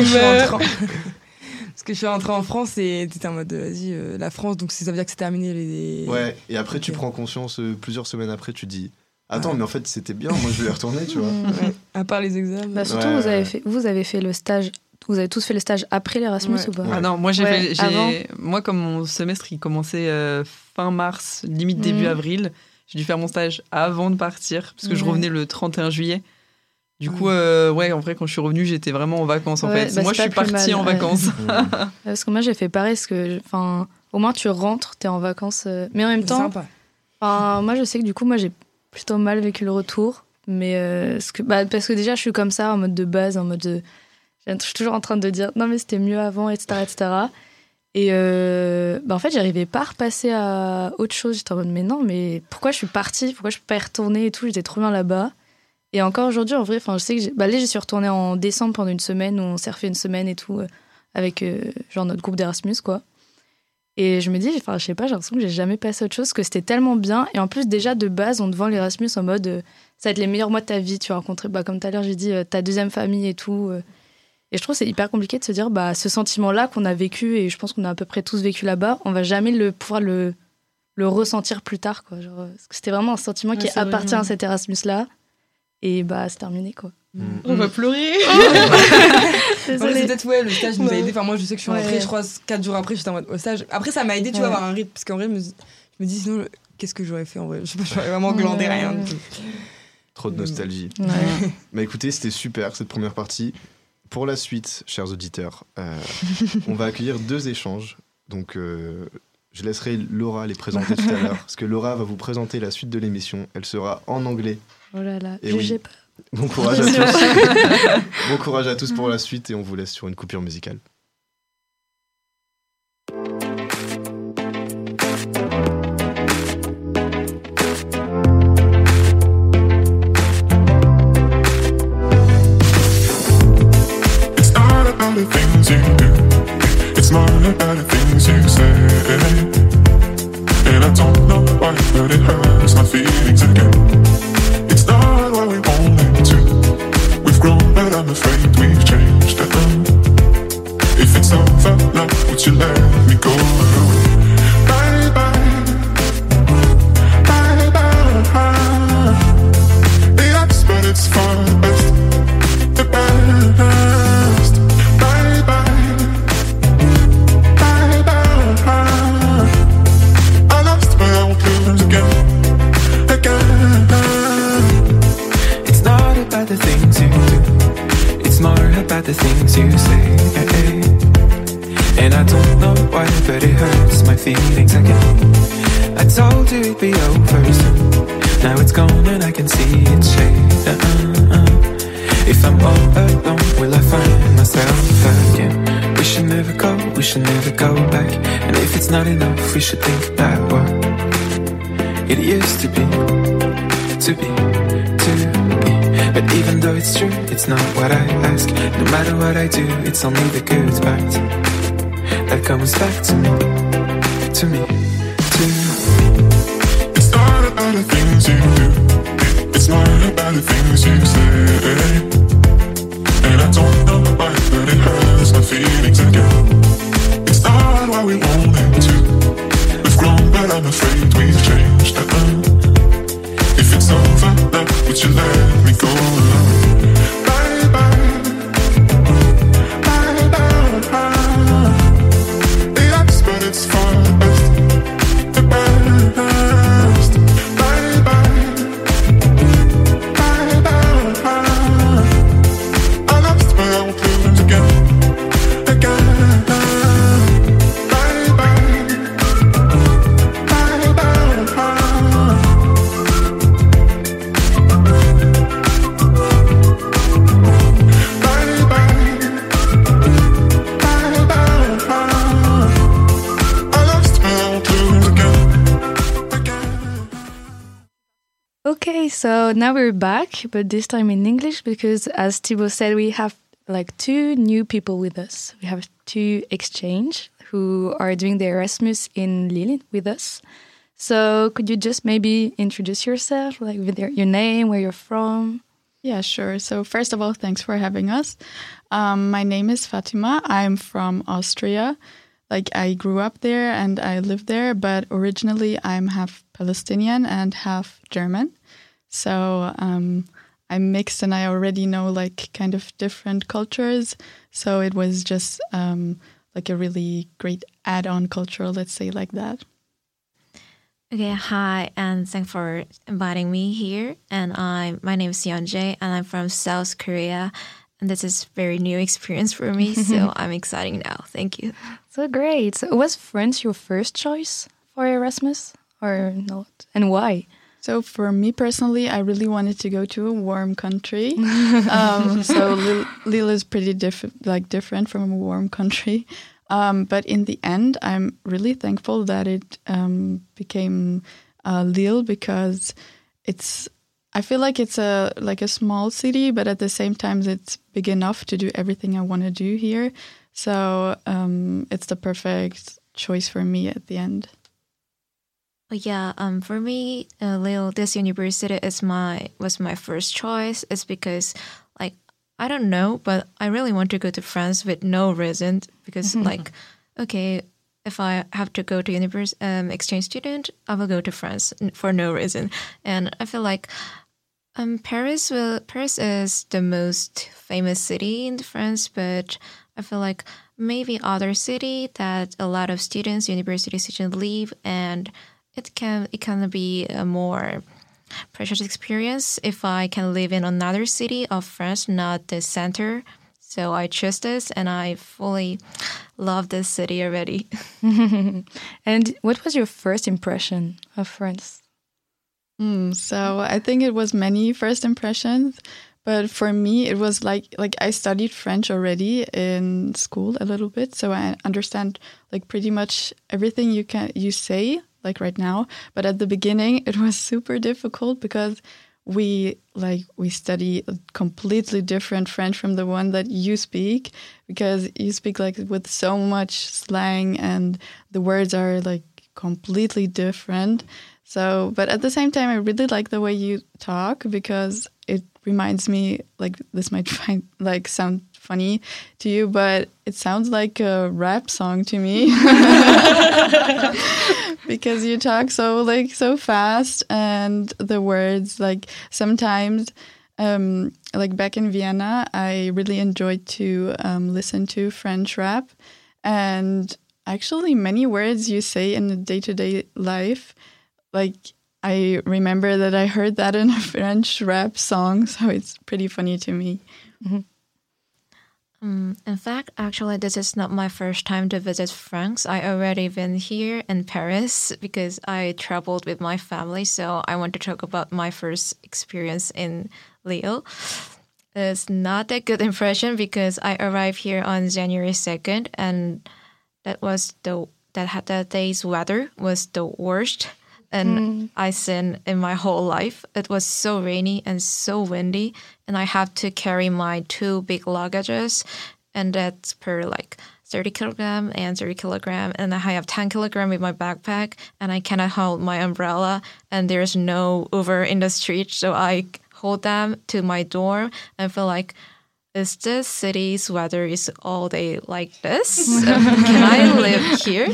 Parce que je suis rentrée en France et t'étais en mode vas-y, la France, donc ça veut dire que c'est terminé les. Ouais, et après tu prends conscience plusieurs semaines après, tu te dis attends, mais en fait c'était bien, moi je voulais retourner, tu vois. À part les examens. Bah, surtout, vous avez fait le stage. Vous avez tous fait le stage après l'Erasmus ou pas? Ah non, moi moi comme mon semestre il commençait fin mars, limite début avril, j'ai dû faire mon stage avant de partir parce que je revenais le 31 juillet. Du coup, en vrai, quand je suis revenue, j'étais vraiment en vacances, en fait. Moi, je suis partie en vacances. Parce que moi, j'ai fait pareil, parce que, au moins, tu rentres, t'es en vacances. Mais en même temps, moi, je sais que du coup, moi, j'ai plutôt mal vécu le retour. Mais parce que déjà, je suis comme ça, en mode de base, je suis toujours en train de dire, non, mais c'était mieux avant, etc., etc. Et en fait, j'arrivais pas à repasser à autre chose. J'étais en mode, mais non, mais pourquoi je suis partie? Pourquoi je peux pas y retourner et tout? J'étais trop bien là-bas. Et encore aujourd'hui, en vrai, je sais que là, j'y suis retournée en décembre pendant une semaine où on s'est refait une semaine et tout avec genre notre groupe d'Erasmus, quoi. Et je me dis, je sais pas, j'ai l'impression que j'ai jamais passé à autre chose, que c'était tellement bien. Et en plus, déjà, de base, on te vend l'Erasmus en mode, ça va être les meilleurs mois de ta vie. Tu vas rencontrer, comme tout à l'heure, j'ai dit, ta deuxième famille et tout. Et je trouve que c'est hyper compliqué de se dire, ce sentiment-là qu'on a vécu, et je pense qu'on a à peu près tous vécu là-bas, on va jamais pouvoir le ressentir plus tard, quoi. Genre, parce que c'était vraiment un sentiment qui appartient à cet Erasmus-là. Et c'est terminé, quoi. On va pleurer. C'est peut-être le stage nous a aidé. Enfin, moi, je sais que je suis rentrée, je crois, 4 jours après, j'étais en mode au stage. Après, ça m'a aidé, tu vois, à avoir un rythme. Parce qu'en vrai, je me dis, sinon, qu'est-ce que j'aurais fait en vrai? Je sais pas, j'aurais vraiment glandé rien. Trop de nostalgie. Ouais. Mais écoutez, c'était super cette première partie. Pour la suite, chers auditeurs, on va accueillir 2 échanges. Donc, je laisserai Laura les présenter tout à l'heure. Parce que Laura va vous présenter la suite de l'émission. Elle sera en anglais. Oh là là, et jugez pas. Bon courage à tous. Bon courage à tous pour la suite et on vous laisse sur une coupure musicale. It's not about the things you do. It's more about the things you say. And I don't know why, but it hurts my feelings again. It's not what we wanted to. We've grown, but I'm afraid we've changed. If it's over, now would you let me go? Bye bye, bye bye. Yes, but it's for the best, the best. Bye bye, bye bye. I lost, but I won't lose again. It's not about the things you do, it's more about the things you say. And I don't know why, but it hurts my feelings again. I told you it'd be over soon. Now it's gone and I can see it shade. If I'm all alone, will I find myself again? We should never go back. And if it's not enough, we should think about what it used to be. But even though it's true, it's not what I ask. No matter what I do, it's only the good part that comes back to me. It's not about the things you do. It's not about the things you say. And I don't know why, but it hurts my feelings again. It's not what we wanted to. We've grown, but I'm afraid we've changed. If it's over, now would you let me go? Bye bye, bye bye. Yes, but it's for the best, the best. Bye bye, bye bye. I lost, but I won't lose again, again. Bye bye, bye bye. Okay, so now we're back, but this time in English because, as Thibaut said, we have 2 new people with us. We have 2 exchange who are doing the Erasmus in Lille with us. So could you just maybe introduce yourself, with your name, where you're from? Yeah, sure. So first of all, thanks for having us. My name is Fatima. I'm from Austria. I grew up there and I live there, but originally I'm half Palestinian and half German. So I'm mixed and I already know kind of different cultures. So it was just a really great add-on cultural, let's say like that. Okay, hi, and thanks for inviting me here. And my name is Yeonjae, and I'm from South Korea. And this is a very new experience for me, so I'm excited now. Thank you. So great. So was France your first choice for Erasmus or not? And why? So for me personally, I really wanted to go to a warm country. So Lille is pretty different from a warm country. But in the end, I'm really thankful that it became Lille, because I feel like it's a small city, but at the same time, it's big enough to do everything I want to do here. So it's the perfect choice for me at the end. Yeah, for me, Lille, this university was my first choice. It's because, like, I don't know, but I really want to go to France with no reason. Because, like, okay, if I have to go to exchange student, I will go to France for no reason. And I feel like Paris is the most famous city in France, but I feel like maybe other city that a lot of students, university students live, and it can be a more precious experience if I can live in another city of France, not the center. So I choose this, and I fully love this city already. And what was your first impression of France? So I think it was many first impressions, but for me it was like I studied French already in school a little bit, so I understand like pretty much everything you say like right now. But at the beginning it was super difficult because we study a completely different French from the one that you speak, because you speak like with so much slang and the words are like completely different. So, but at the same time, I really like the way you talk, because it reminds me, like, this might sound funny to you, but it sounds like a rap song to me. Because you talk so fast, and the words, like, sometimes, like back in Vienna, I really enjoyed to listen to French rap, and actually many words you say in the day-to-day life, like, I remember that I heard that in a French rap song, so it's pretty funny to me. In fact, actually, this is not my first time to visit France. I already been here in Paris because I traveled with my family, so I want to talk about my first experience in Lille. It's not a good impression because I arrived here on January 2nd, and that day's weather was the worst and I've seen in my whole life. It was so rainy and so windy, and I have to carry my 2 big luggages, and that's per like 30 kilogram and 30 kilogram, and I have 10 kilogram with my backpack, and I cannot hold my umbrella, and there's no Uber in the street, so I hold them to my dorm and feel like, is this city's weather is all day like this? Can I live here?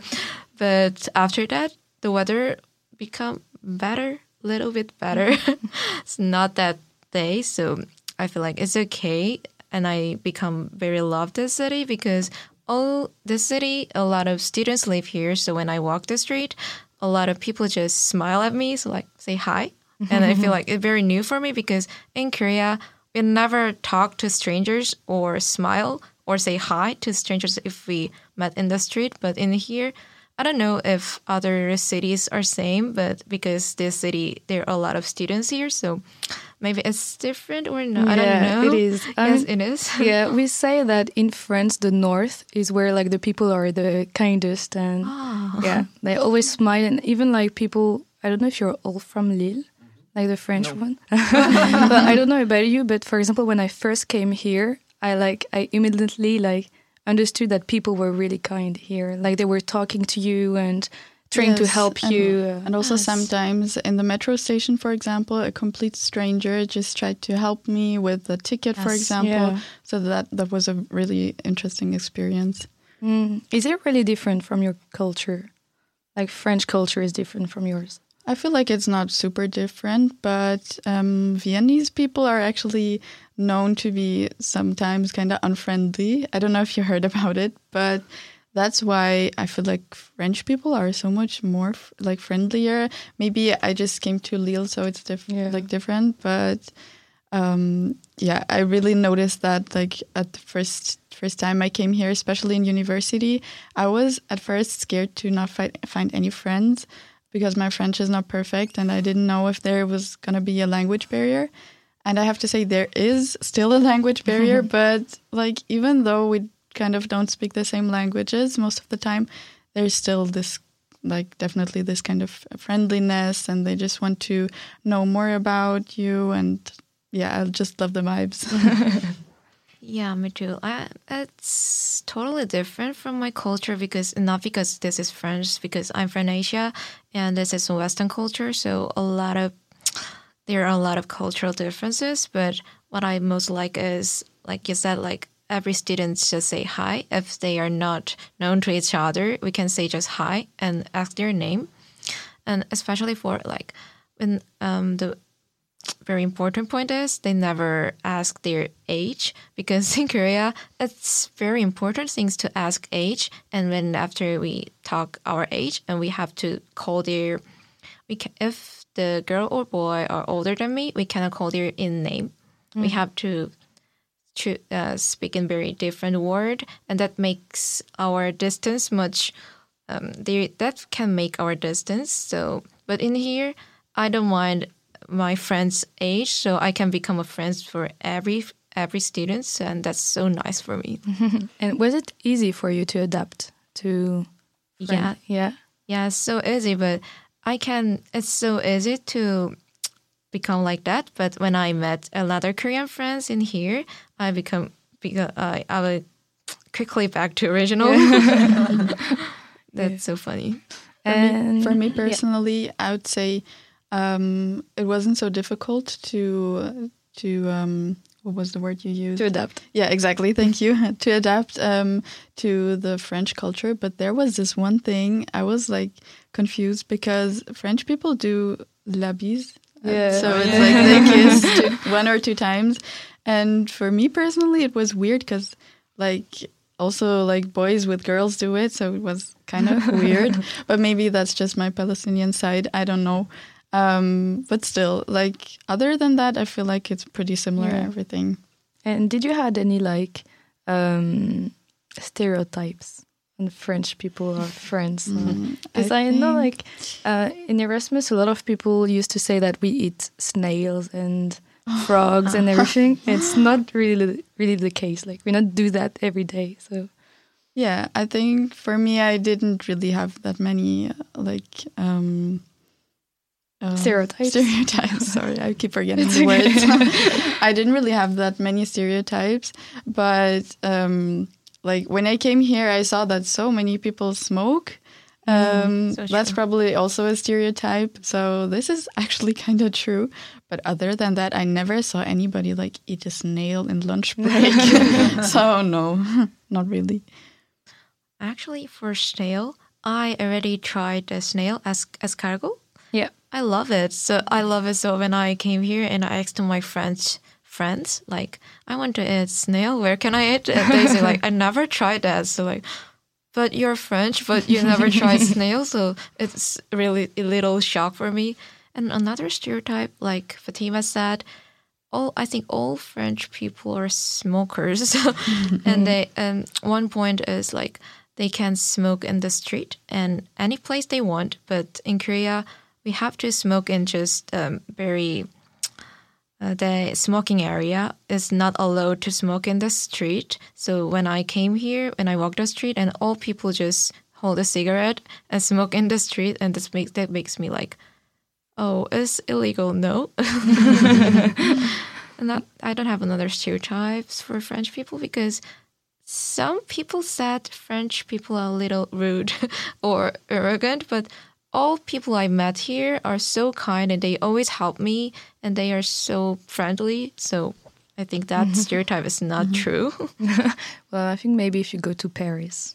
But after that, the weather become better, little bit better. It's not that day, so I feel like it's okay. And I become very love this city because this city, a lot of students live here. So when I walk the street, a lot of people just smile at me, so like say hi. And I feel like it's very new for me because in Korea, we never talk to strangers or smile or say hi to strangers if we met in the street. But in here, I don't know if other cities are same, but because this city, there are a lot of students here, so maybe it's different or not. I don't know. It is. Yes, it is. Yeah, we say that in France, the north is where like the people are the kindest, and yeah, they always smile, and even like people. I don't know if you're all from Lille, like the French one. But I don't know about you, but for example, when I first came here, I immediately understood that people were really kind here. Like they were talking to you and trying to help you. And also sometimes in the metro station, for example, a complete stranger just tried to help me with the ticket, for example. Yeah. So that was a really interesting experience. Is it really different from your culture? Like French culture is different from yours? I feel like it's not super different, but Viennese people are actually known to be sometimes kind of unfriendly. I don't know if you heard about it, but that's why I feel like French people are so much more friendlier. Maybe I just came to Lille, so it's different. But I really noticed that at the first time I came here, especially in university, I was at first scared to not find any friends, because my French is not perfect and I didn't know if there was going to be a language barrier. And I have to say there is still a language barrier, but even though we kind of don't speak the same languages most of the time, there's still this, like, definitely this kind of friendliness, and they just want to know more about you. And yeah, I just love the vibes. Yeah, me too. It's totally different from my culture not because this is French, because I'm from Asia and this is Western culture. So there are a lot of cultural differences. But what I most like is, like you said, like every student just say hi. If they are not known to each other, we can say just hi and ask their name. And especially for like when the very important point is they never ask their age, because in Korea it's very important things to ask age, and when after we talk our age and we have to call if the girl or boy are older than me, we cannot call their in name. We have to speak in very different word, and that makes our distance much that can make our distance. So but in here I don't mind my friend's age, so I can become a friend for every student, and that's so nice for me. And was it easy for you to adapt to French? Yeah, it's so easy, but it's so easy to become like that. But when I met another Korean friends in here, I will quickly back to original. That's so funny. And for me personally, I would say it wasn't so difficult to what was the word you used? To adapt. Yeah, exactly. Thank you. To adapt to the French culture. But there was this one thing I was like confused, because French people do la bise. Yeah. So it's like they kiss 1 or 2 times. And for me personally, it was weird because like also like boys with girls do it. So it was kind of weird. But maybe that's just my Palestinian side. I don't know. But still, like, other than that, I feel like it's pretty similar, everything. And did you had any, like, stereotypes on French people or friends? Because I know, like, in Erasmus, a lot of people used to say that we eat snails and frogs and everything. It's not really the case. Like, we don't do that every day, so... Yeah, I think for me, I didn't really have that many, Stereotypes. Sorry, I keep forgetting the words. I didn't really have that many stereotypes, but like when I came here, I saw that so many people smoke. That's probably also a stereotype. So this is actually kind of true. But other than that, I never saw anybody like eat a snail in lunch break. So no, not really. Actually, for snail, I already tried the snail as escargot. Yeah. I love it. So when I came here and I asked my French friends, like, I want to eat snail. Where can I eat it? And they say, like, I never tried that. So, like, but you're French, but you never tried snail. So it's really a little shock for me. And another stereotype, like Fatima said, I think all French people are smokers. And one point is, like, they can smoke in the street and any place they want. But in Korea, we have to smoke in just the smoking area is not allowed to smoke in the street. So when I came here, when I walked the street, and all people just hold a cigarette and smoke in the street, and that makes me like, oh, it's illegal. No. And I don't have another stereotypes for French people, because some people said French people are a little rude or arrogant, but all people I met here are so kind and they always help me and they are so friendly. So I think that stereotype is not true. Well, I think maybe if you go to Paris.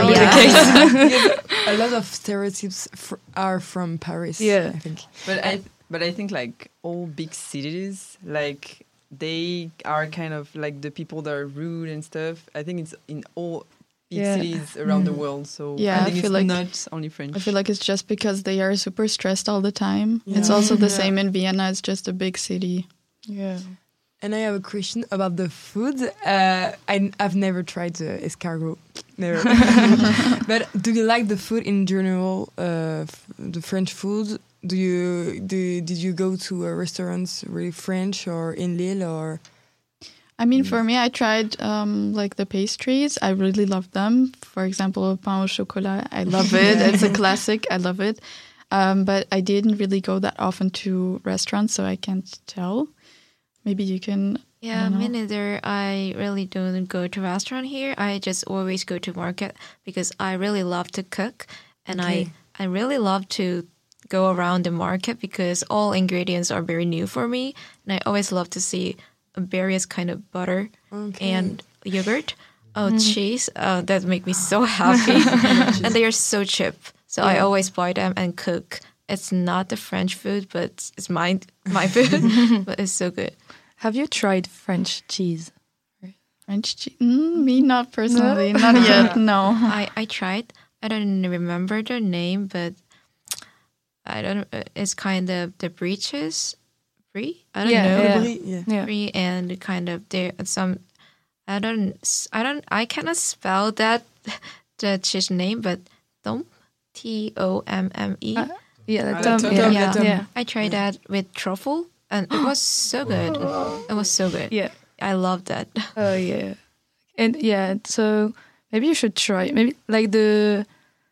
A lot of stereotypes are from Paris. Yeah, I think. But I think like all big cities, like they are kind of like the people that are rude and stuff. I think it's in all big cities around the world. So I think it's not only French. I feel like it's just because they are super stressed all the time. Yeah. It's also the same in Vienna. It's just a big city. Yeah. And I have a question about the food. I've never tried the escargot. Never. But do you like the food in general? The French food? Did you go to restaurants really French or in Lille or? I mean, for me, I tried like the pastries. I really love them. For example, pain au chocolat. I love it. It's a classic. I love it. But I didn't really go that often to restaurants, so I can't tell. Maybe you can. Yeah, me neither. I really don't go to restaurant here. I just always go to market because I really love to cook, and I really love to go around the market because all ingredients are very new for me, and I always love to see various kind of butter and yogurt, cheese. That make me so happy, and they are so cheap. So I always buy them and cook. It's not the French food, but it's my food, but it's so good. Have you tried French cheese? French cheese? Me, not personally, not yet. No. I tried. I don't remember the name, but I don't. It's kind of the brie cheese. Brie? I don't know. Brie and kind of there some. I cannot spell that the cheese name, but Tomme. Tomme. I tried that with truffle, and it was so good. It was so good. Yeah, I love that. Oh yeah, and so maybe you should try maybe like the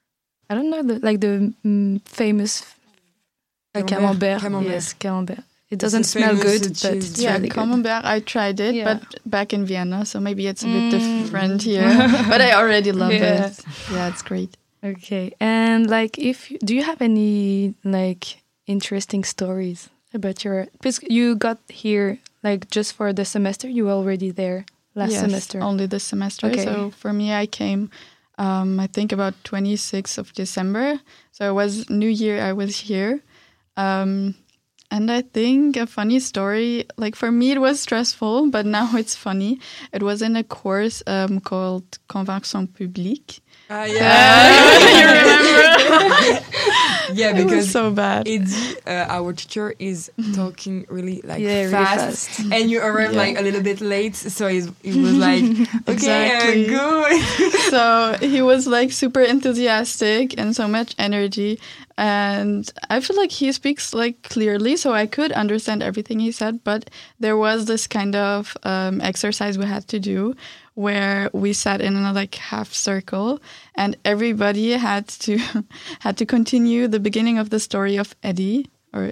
famous camembert. Yes, camembert. It doesn't smell good, but it's really camembert. Good. I tried it, but back in Vienna, so maybe it's a bit different here. But I already love it. Yeah, it's great. Okay, and like, do you have any like interesting stories about because you got here like just for the semester? You were already there last semester. Only this semester. Okay. So for me, I came. I think about 26th of December. So it was New Year. I was here. And I think a funny story, like for me it was stressful, but now it's funny. It was in a course called Convention Publique. You remember? Yeah, because it was so bad. Eddie, our teacher, is talking really fast, really fast, and you arrived like a little bit late, so he was like, "Okay, good." So he was like super enthusiastic and so much energy, and I feel like he speaks like clearly, so I could understand everything he said. But there was this kind of exercise we had to do, where we sat in a like half circle, and everybody had to continue the beginning of the story of Eddie.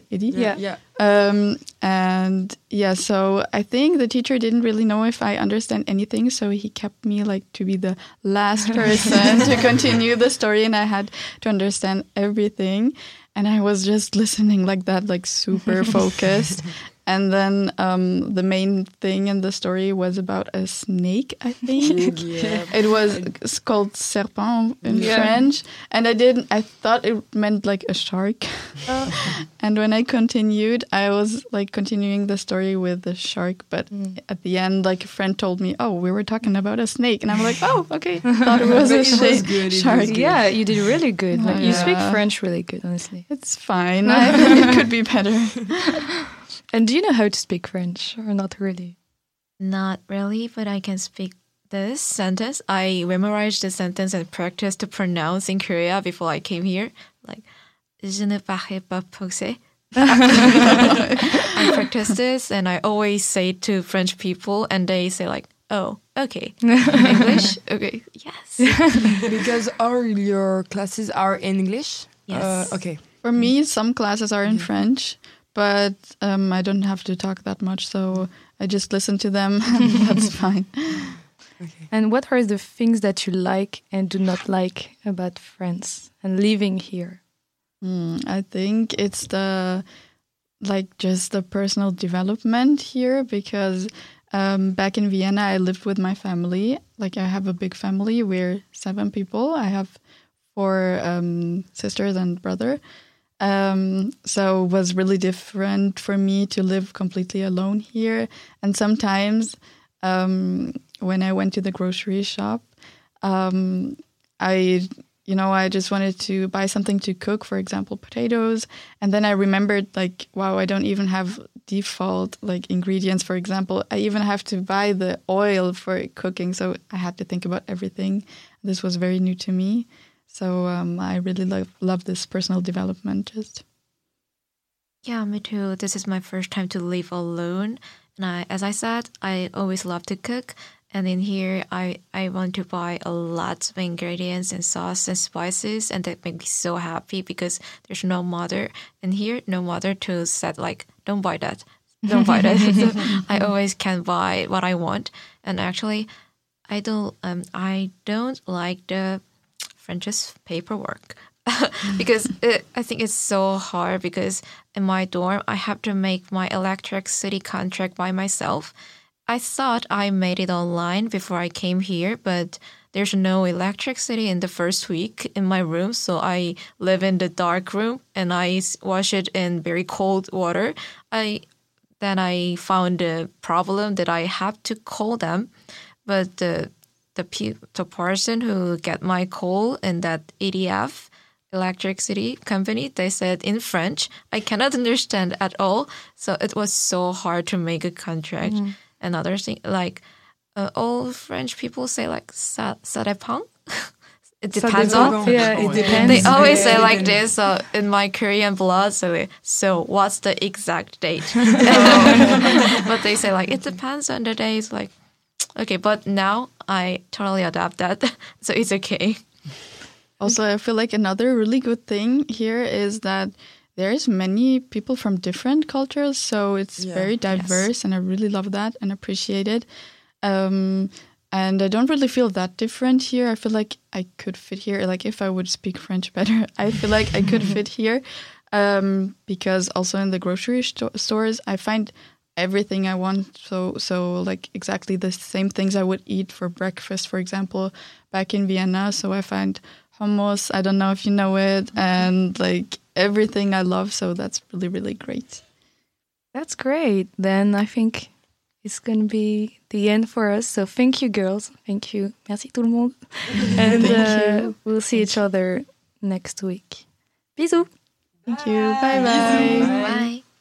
So I think the teacher didn't really know if I understand anything, so he kept me like to be the last person to continue the story, and I had to understand everything, and I was just listening like that, like super focused. And then the main thing in the story was about a snake, I think. It's called serpent in French. And I thought it meant like a shark. And when I continued, I was like continuing the story with the shark. But at the end, like a friend told me, "Oh, we were talking about a snake." And I'm like, "Oh, okay." Thought it was a shark. Yeah, you did really good. Like, you speak French really good, honestly. It's fine. I think it could be better. And do you know how to speak French or not really? Not really, but I can speak this sentence. I memorized the sentence and practiced to pronounce in Korea before I came here. Like, je ne parle pas français. I practice this and I always say to French people and they say like, "Oh, okay." English? Okay, yes. Because all your classes are in English? Yes. Okay. For me, some classes are in French. But I don't have to talk that much, so I just listen to them, and that's fine. Okay. And what are the things that you like and do not like about France and living here? I think it's just the personal development here, because back in Vienna, I lived with my family. Like, I have a big family. We're 7 people. I have 4 sisters and brother. So it was really different for me to live completely alone here. And sometimes when I went to the grocery shop, I just wanted to buy something to cook, for example, potatoes. And then I remembered like, wow, I don't even have default like ingredients. For example, I even have to buy the oil for cooking. So I had to think about everything. This was very new to me. So I really love this personal development. Yeah, me too. This is my first time to live alone, And as I said, I always love to cook. And in here, I want to buy a lot of ingredients and sauce and spices, and that make me so happy because there's no mother in here, no mother to say like, don't buy that, don't buy that. So I always can buy what I want. And actually, I don't like the French's paperwork because I think it's so hard because in my dorm, I have to make my electricity contract by myself. I thought I made it online before I came here, but there's no electricity in the first week in my room, so I live in the dark room and I wash it in very cold water. Then I found a problem that I have to call them, but the person who get my call in that EDF electricity company, they said in French. I cannot understand at all, so it was so hard to make a contract. Another thing, like all French people say, like ça dépend. It depends on. Yeah, it depends. They always say like this. So in my Korean blood, so what's the exact date? But they say like it depends on the days. Like okay, but now I totally adapt that, so it's okay. Also, I feel like another really good thing here is that there's many people from different cultures, so it's very diverse, and I really love that and appreciate it. And I don't really feel that different here. I feel like I could fit here. Like if I would speak French better, I feel like I could fit here. Because also in the grocery stores, I find everything I want. So like exactly the same things I would eat for breakfast, for example, back in Vienna. So I find hummus, I don't know if you know it, and like everything I love. So that's really, really great. That's great. Then I think it's going to be the end for us. So thank you, girls. Thank you. Merci tout le monde. And we'll see each other next week. Bisous. Thank you. Bye-bye. Bye.